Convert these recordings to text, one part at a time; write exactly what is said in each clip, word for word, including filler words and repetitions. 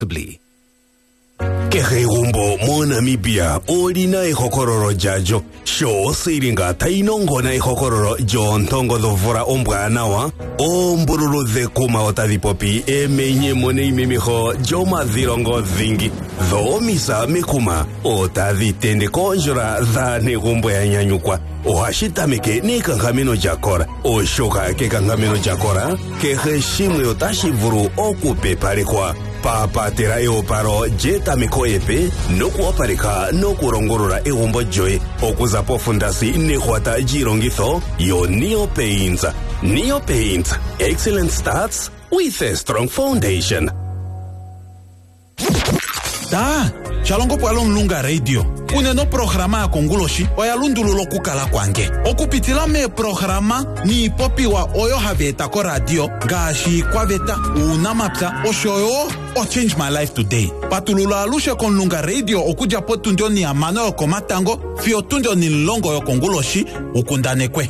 responsibly. Kehegumbo mo Namibia olina ihokororo jajo sho siringa tainongo na ihokororo John Tongo dovura ombwanawa ombururu de kuma otadipopi emenye mone imimiho joma dhirongo dhingi dhomisa mikuma otaditende konjura dha negumbo ya nyanyukwa ohashitamike ni kangamino jakora oshoka ke kangamino jakora keheshimwe otashivuru okupeparekwa papatera eoparo jeta mikoepe nokuoparika nokurongorora egumbo joe okuza pofundasi nehwata jirongitho yo Neo Paints. Neo Paints, excellence starts with a strong foundation. Da, chalongo pwalo mlunga radio. Une no programa konguloshi oya lundululo kukala kwange. Okupitila me programa ni popi wa oyo haveta ko radio gashi kwa veta unamapsa oshoyo o change my life today. Patulula alushe kon lunga radio okuja potundio ni amano yo komatango fio tundio ni longo yo konguloshi ukundane kwe.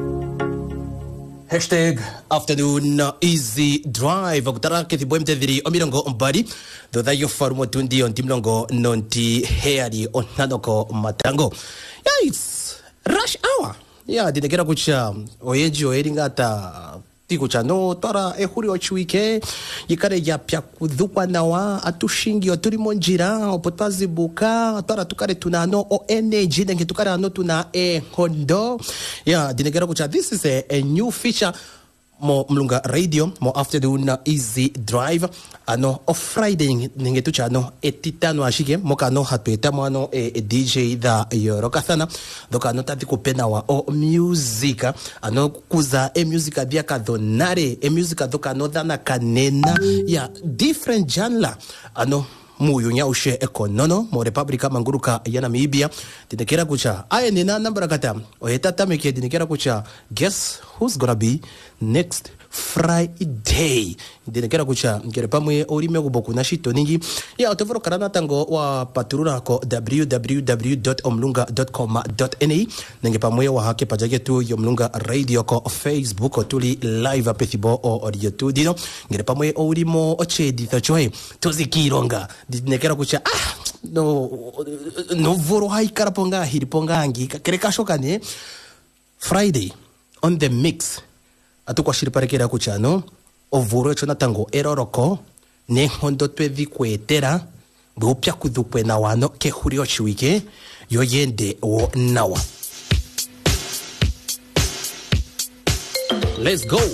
Hashtag afternoon easy drive okutara kethibo mtethiri omirongo mbari dodha yo farumo tundi on timlongo nonti heari onanoko matango. Yeah, it's rush hour. Yeah, dinekera kucha oyeji oyeringata tiku chano tora ehuri ochuike yikare ya pya kudhukwa nawa atushingi oturi monjira opotwazi buka tora tukare tunano o energy nenge tukare ano tuna e hondo. Yeah, dinegera kucha this is a, a new feature mo mlunga radio mo afternoon easy drive ano o Friday nenge tuchano etitano ashike mokano hatueta mwano e, e D J da yorokathana doka no tati kupena wa o music ano kuza e music bia kadonare e music doka no dana kanena ya different genre ano muyunya ushe ekonono mo republika manguruka ya Namibia dinekera kucha aye nina nambara kata oyetata meke dinekera kucha guess who's gonna be next Friday dinekera kucha ngere pamwe orime kuboku na shito ningi ya otevoro karana tango wa paturura ko w w w dot omlunga dot com dot n a nenge pamwe wa hake pajage tu yomlunga radio ko Facebook tuli live apethibo o audio tu dino ngere pamwe orimo ochedi thochoe tozikironga dinekera kucha ah no no voro haikara ponga hiriponga ngika kereka shokane Friday on the mix atukwa shiriparekera kuchano ovuro chona tango eroroko ne hondo twevi kwetera bupya kudhukwe na wano ke hurio chiwike yoyende o nawa. Let's go.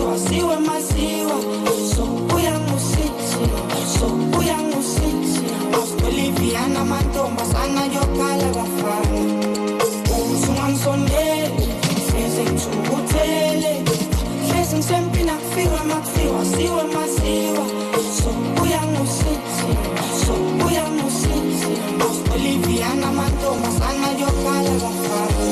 mafiwa siwe maziwa so uyangusithi so uyangusithi Boliviana mantombazana yokhala bafana ungangisondeli hleze ngithukuthele hleze ngisempini akufiwa makufiwa siwe maziwa so uyangusithi so uyangusithi Boliviana mantombazana yokhala bafana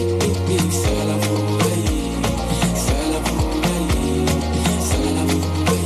It's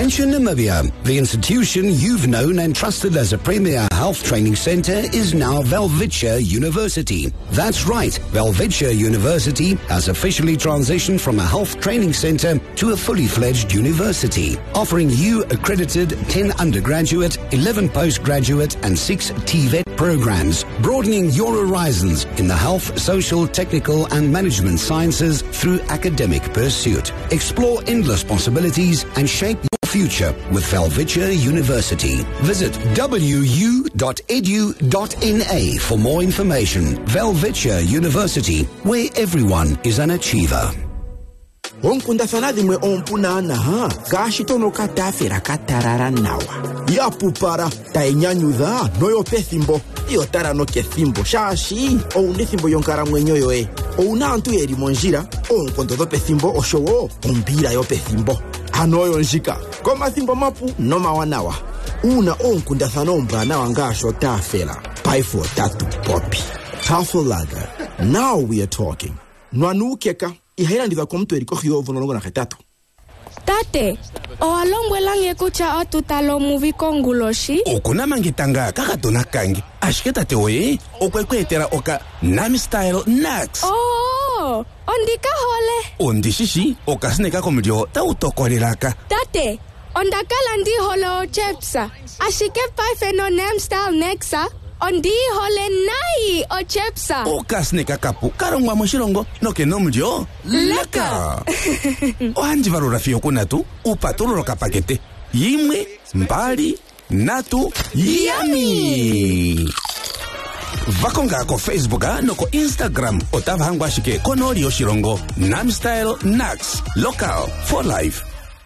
Attention Namibia, the institution you've known and trusted as a premier health training center is now Welwitschia University. That's right, Welwitschia University has officially transitioned from a health training center to a fully fledged university, offering you accredited ten undergraduate, eleven postgraduate and six T VET programs, broadening your horizons in the health, social, technical and management sciences through academic pursuit. Explore endless possibilities and shape your future with Welwitschia University. Visit w u dot e d u dot n a for more information. Welwitschia University, where everyone is an achiever. Onkunda fanadi mwe ompuna na ha gashi tono katafera katarara nawa ya pupara tainyanyudha noyo pethimbo iyo tara no kethimbo shashi o unethimbo yonkara mwenyoyo e o unantu eri monjira o nkondo do pethimbo oshowo ombira yo pethimbo anoyo njika koma thimbo mapu no mawanawa una onkunda thanomba na wangasho tafela paifo tatu popi Tafelaga. Now we are talking. Nwanu keka ihera ndika komtu eriko khiovo nolongo na ketatu. Tate, o alongwe lange kucha atu talo movie konguloshi. Okuna mangitanga kakatona kangi. Ashke tate oye, okwekwetera oka Nami Style Nax. Oh, ondika hole. Ondishishi, okasneka komdio ta utokorelaka. Tate, ondakala ndi hole o chepsa. Ashike paife no Nami Style Nexa. Ondi hole nai o chepsa. O kasneka kapu karongwa moshirongo no ke nomdio leka. O hanji varura fio kunatu upatuluro kapakete. Yimwe mbali natu yami. Vakonga ko Facebook no ko Instagram otava hangwa shike konori oshirongo Nami Style Nax local for life.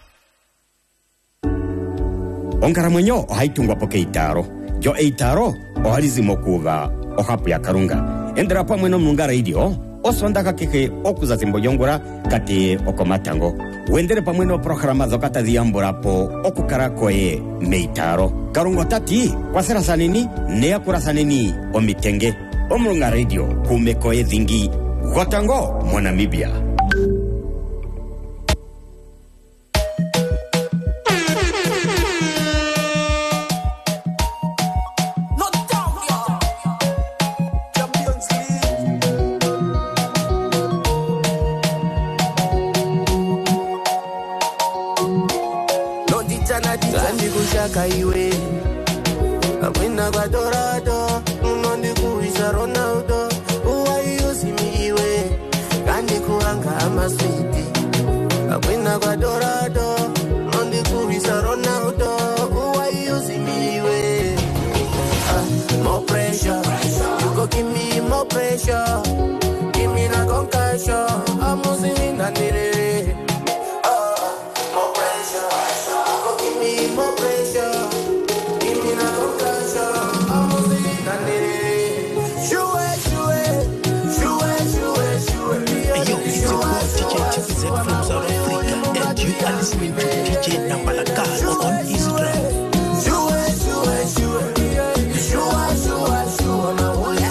Onkara mwenyo haitungwa poke itaro. Jo eitaro ohalizi mokuva ohapu ya karunga. Endera pa mweno mnunga radio osondaka keke okuza zimbo yongora kati okomatango. Wendere pa mweno programa zokata diambura po okukarako e meitaro. Karungo tati kwa sera saneni nea kura saneni omitenge. Omrunga radio kumeko e dhingi Gotango Monamibia. Kaiwe Akwina kwa dorado Unondi kuisa Ronaldo Uwa yusi miwe Kandi kuhanga ama sweeti Akwina kwa dorado Unondi kuisa Ronaldo Uwa yusi miwe uh, More pressure You go give me more pressure Give me na concussion Amusi nandire Listening to D J Nambalaka on Instagram. Shua, shua, shua, shua, shua, shua. Na wole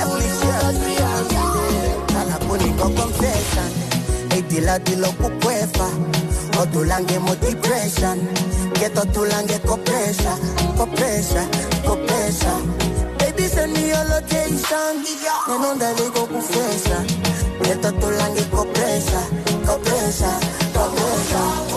Anaponi kwa confession. Edila dilo kukwefa. Otulange motivation. Geto tulange kopesha, kopesha, kopesha. Baby send me your location. Nenonda ligo kufesha. Geto tulange kopesha, kopesha, kopesha.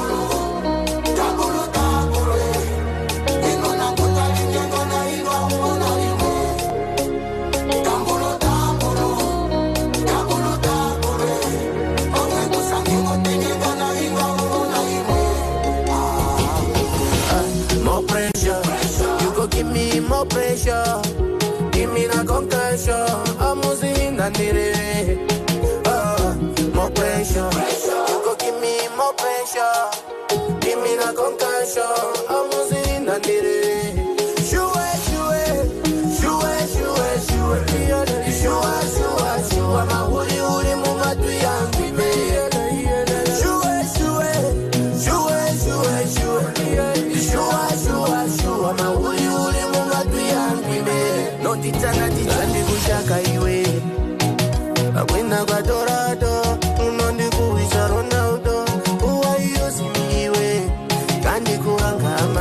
More pressure, give me na concussion. I'm losing and it. Uh, more pressure, you go give me more pressure. Give me na concussion. I'm losing and it. Shua, shua, shua, shua, shua, shua, shua, shua. Ma huri huri muma tu yangu me. Shua, shua, shua, shua, shua, shua, shua, shua. Ma huri huri muma tu yangu me. No titana titani kushaka iwe. Akwina kwa dorado, unondi kuisa Ronaldo. Uwa yusi miwe, kandi kuhanga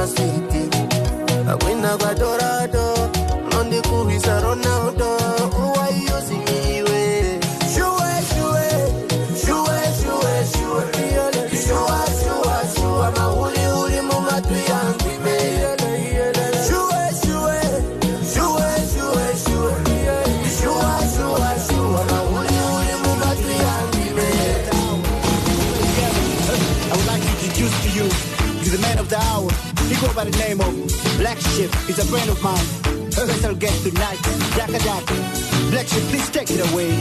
Una guadorado, non di cui sarò Ronaldo. Why you see me way? Shua, shua, shua, shua, shua, shua, shua, shua, ma uli uli mama tu yangu me. Shua, shua, shua, shua, shua, shua, shua, shua, ma uli uli mama tu yangu me. I would like to introduce to you, he's the man of the hour. He goes by the name of Black Ship. He's a friend of mine. Special guest tonight, Jacka Jack. Black Ship, please take it away.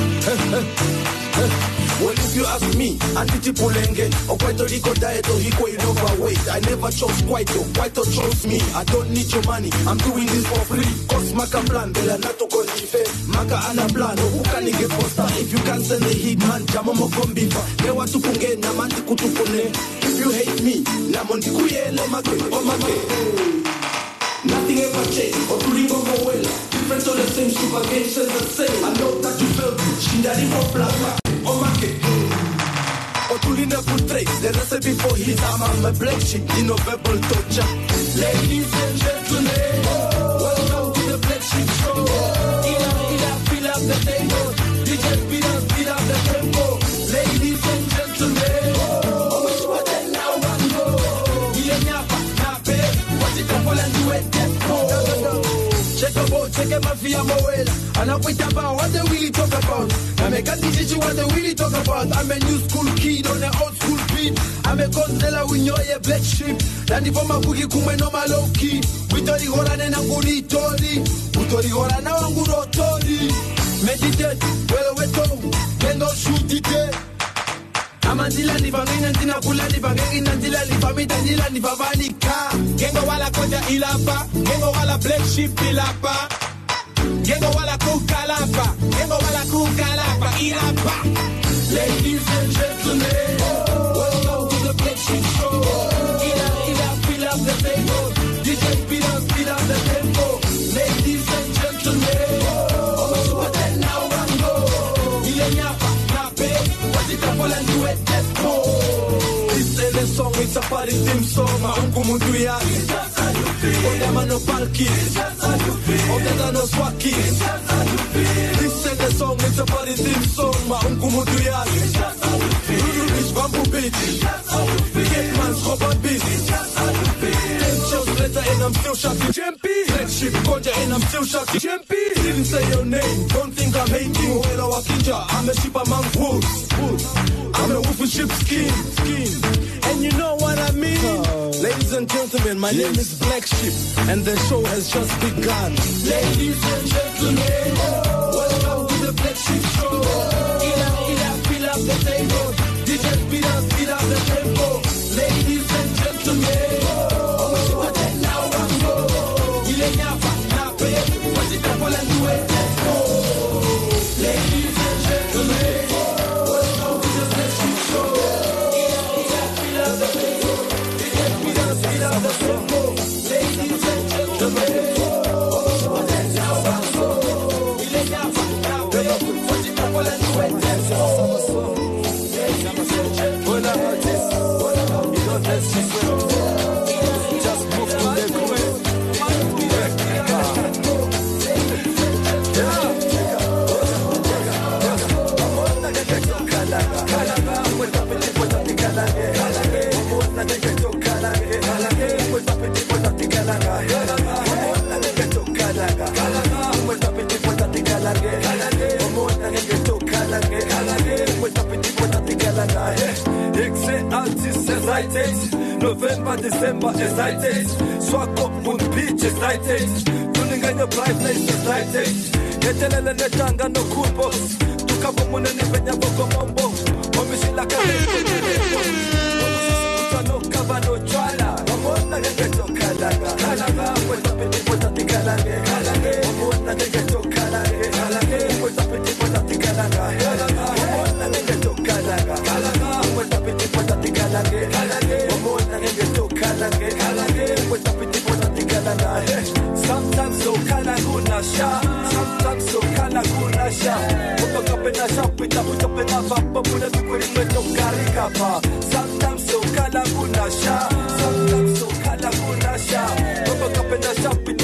Well, if you ask me, Anti Pulenge, or Puerto Rico diet or Hiko in overweight, I never chose Quito, Quito chose me. I don't need your money, I'm doing this for free. Cause Maka plan, Bella Nato Conchife, Maka Ana plan, who can get poster? If you can send the heat man, Jamamo Kombifa, Newa Tupunge, Namanti Kutupune. If you hate me, Namondi Kuye, Lemake, Omake. Nothing ever changed, or to ring over well. Different on the same, super game says the same. I know that you felt it, Shindari for plasma. Oh my God. Or to Lina portray, the recipe for his arm. I'm a black sheep, in a verbal torture. Ladies and gentlemen, welcome to the Black Sheep Show. Ina, ina, fill up the table. D J speed up, speed up the tempo. Ladies and gentlemen, oh, which what they now want to go. Ile nyapa, nape, what it couple and do it, get go. Check about, check a mafia mowel. And I wait about what they really talk about. I make a teach you what they really talk about. I'm a new school kid on an old school beat. I'm a constella with your Black Sheep. Then if I'm a boogie kume no my low key. We thought you got an anguni tori. We thought you got an anguro tori. Meditate, well we go. Then go shoot it. Amandila ni vangina tina kula ni vangina ndila ni famita ndila ni vavanika. Gengo wala koja ilapa, gengo wala Black Sheep ilapa. Gengo wala kukalapa, gengo wala kukalapa ilapa. Ladies and gentlemen, welcome to the Black Sheep Show. Ila ila fill up the table, D J speed up, speed up the tempo. Ladies and gentlemen, oh what then now one go. Ile nyapa, nape, what it couple and do it, let's go. This is the song, it's a party theme song. Maungu mundu yaki. Ondama no palki. Ondama no swaki. This is the song, it's a party theme song. Maungu mundu yaki. Lulu Beach, Bamboo Beach. Get man's Robert Beach. Ten shows later and I'm still shocking. Jempi. Black Sheep, Konja and I'm still shocking. Jempi. Didn't say your name, don't think I'm hating. Wela Wakinja, I'm a sheep among wolves. I'm a wolf with sheep skin. Skin. And you know what I mean? Uh, Ladies and gentlemen, my yes. name is Black Sheep, and the show has just begun. Ladies and gentlemen, welcome to the Black Sheep Show. Ila, ila, fill up the table. D J speed up, speed up the tempo. Ladies and gentlemen, oh, what the now I'm go. Ile nyapa, nape, what it couple and do it, let's go. Ladies and gentlemen, welcome to the Black Sheep Show. Ila, ila, fill up the table. D J speed up, speed up the tempo. Ladies and gentlemen, oh, what the now I'm go. Ile nyapa, nape, what it couple and do it, let's go. When I heard this, you don't let's just just move to the groove. November, December, excited. Swag up, moon beach, excited. Tuning in your bright place, excited. Yetelele netanga no cool box. Tukabo mune ni venya boko mombo. Omishila kare kwenye Omishila no kava no chwala. Omona ngeto kalaga. Kalaga, kweta piti kweta tikalage. Kalage, omona ngeto kalage. Kalage, kweta piti kweta tikalage. Kalaga, omona ngeto kalaga. Kalaga, kweta piti kweta tikalage. Kalage, omona ngeto kalage. Kalage, kweta piti kweta tikalage. Sometimes so kalaguna sha. Sometimes so kalaguna sha. Upakapena sha pita pita vapa muna tukuri mweto karikapa. Sometimes so kalaguna sha. Sometimes so kalaguna sha. Upakapena sha pita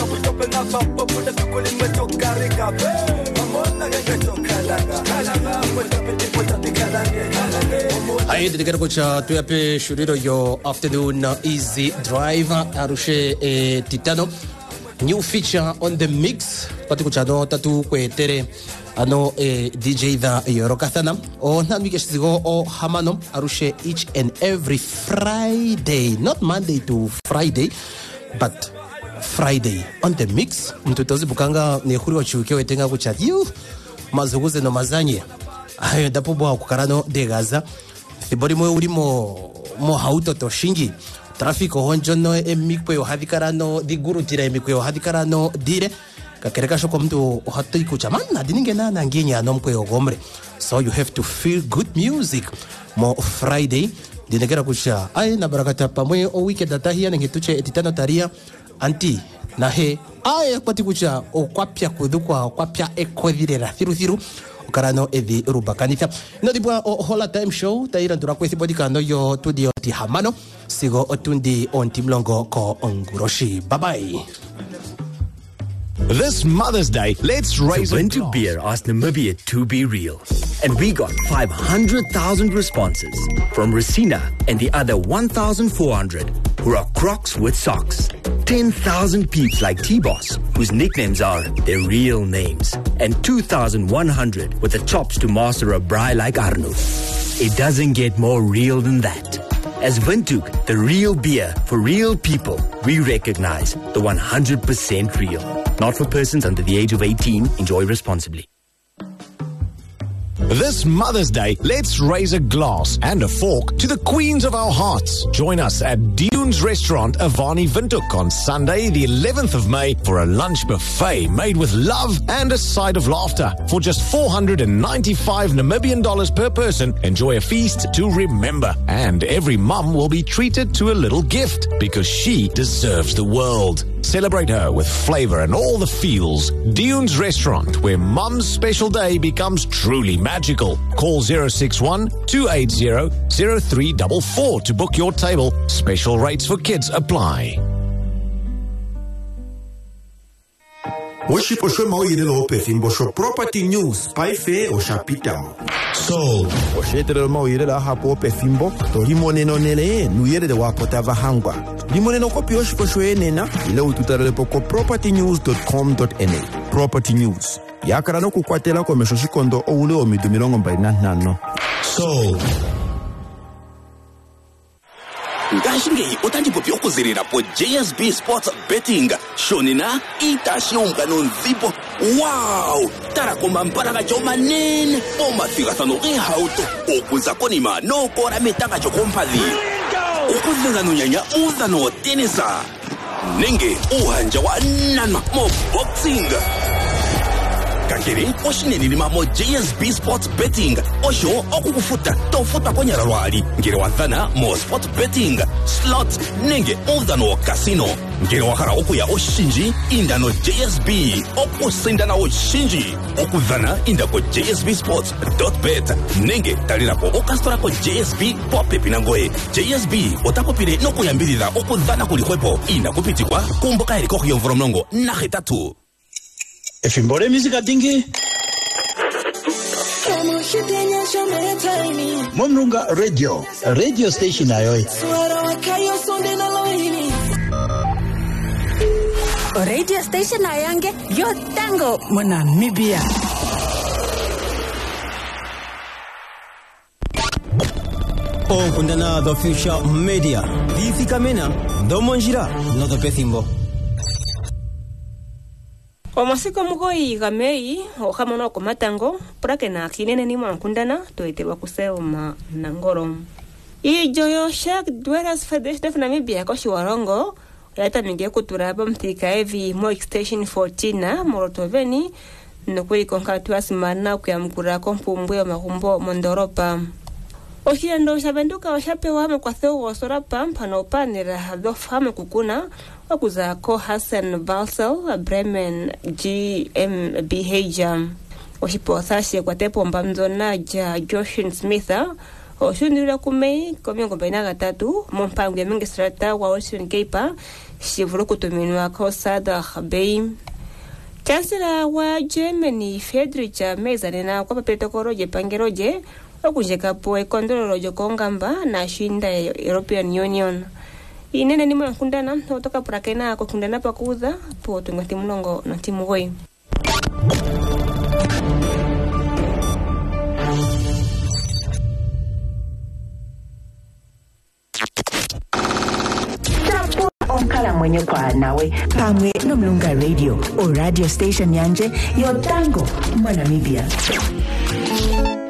Hai dedikar kucha tuyape shuriro yo afternoon easy drive arushe eh, titano new feature on the mix pati kucha no tatu kwetere ano eh, D J da yorokathana o nami kesigo o hamano arushe each and every Friday, not Monday to Friday but Friday on the mix. Mtutozi bukanga ni khuri wa chuke wetenga kucha yu mazuguze no mazanye ayo dapo bwa kukarano de Gaza thibori mwe urimo mo hauto to shingi trafiko honjo no emikwe yo hadikarano digurutira emikwe yo hadikarano dire kakereka shoko mtu hato ikuchamana dininge na nangenya no mkwe yo gomre. So you have to feel good music mo Friday dinegera kusha ay na barakata pamwe o weekend atahia ngetuche etitano taria anti na he ay kwati kucha o kwapya kudukwa kwapya ekwedira thiru thiru karano evi rubakanitha no dibwa o hola time show taira ndura kwesi bodikano yo tudio ti hamano sigo otundi on timlongo ko onguroshi. Bye bye. This Mother's Day, let's raise so a Windhoek glass. Beer asked Namibia to be real. And we got five hundred thousand responses from Racina and the other one thousand four hundred who are Crocs with socks. ten thousand peeps like T-Boss, whose nicknames are their real names. And two thousand one hundred with the chops to master a braai like Arno. It doesn't get more real than that. As Windhoek, the real beer for real people, we recognize the one hundred percent real. Not for persons under the age of eighteen. Enjoy responsibly. This Mother's Day, let's raise a glass and a fork to the queens of our hearts. Join us at Dunes Restaurant, Avani Windhoek on Sunday, the eleventh of May for a lunch buffet made with love and a side of laughter. For just four hundred ninety-five Namibian dollars per person, enjoy a feast to remember. And every mum will be treated to a little gift because she deserves the world. Celebrate her with flavor and all the feels. Dunes Restaurant, where mum's special day becomes truly magical. Call zero six one, two eight zero, zero three four four to book your table. Special rates for kids apply. Worship Osho Maoyele Opefimbo Show Property News, Paife Oshapitamo. So, oshetere Maoyele la hapo Opefimbo, to limone no nele, nuyere de wapota vahangwa. Limone no kopi Osho Show enena, ile ututare poko property news dot com dot n a. Property News. Yakara no kukwatela kwa meshoshikondo o ule o midumilongo mbaina nano. So, ngashingeyi utandipopi okuzirira po J S B Sports Betting shonina itashunga nonzipo. Wow, tarakoma mpara choma nene omathigathano ehauto okuza konima nokora metanga chokompali okuzenga nunyanya uzano tenisa nenge uhanja wa nana mo boxing kakiri oshineni lima mo J S B Sports Betting osho okukufuta tofuta konyara lwali ngire wathana mo Sports Betting slots nenge uzano casino ngire wakara okuya oshinji indano J S B okusindana oshinji okudhana indako J S B Sports dot bet nenge talira po okastora ko J S B popepi nangoe J S B otapopire nokuyambirira okudhana kuli hwepo inakupitikwa kumboka eriko yomvoro mlongo na hetatu. Efimbore music dingi. Momrunga radio, radio station ayoy. Radio station ayange yo tango mo Namibia. Oh, kundana the future media. Vivi kamena, domonjira, no the pethimbo. Omasiko mugoi gamei okamono komatango prake na kinene ni mwankundana toeterwa kusema nangoro ijo yo shak dweras federation of Namibia ko shiwarongo yata minge kuturaba mtika evi mo extension fourteen na morotoveni nokuri konkatu asimana kuyamkura kompumbwe ya mahumbo mondoropa oshiyando shabenduka oshapewa mekwatheo wosorapa mpano panera hadofame kukuna wakuza ko Hassan Valsel Bremen G M B H oshipo sashi kwa tepo mbamzona ja Joshin Smitha oshundira kumei komiongo baina gatatu mompango ya mingistrata wa Ocean Cape shivuru kutuminwa ko Sada Khabei Kansela wa Germany Friedrich Merz anena kwa papetokoroje pangeroje okunjekapo ekondololo jokongamba na shinda ya European Union. Inene ni mwana kundana otoka prakena kwa kundana pakuza po tunga timu longo na timu goi. Onkala mwenye kwa nawe pamwe no Mlunga Radio o radio station yanje yotango Namibia.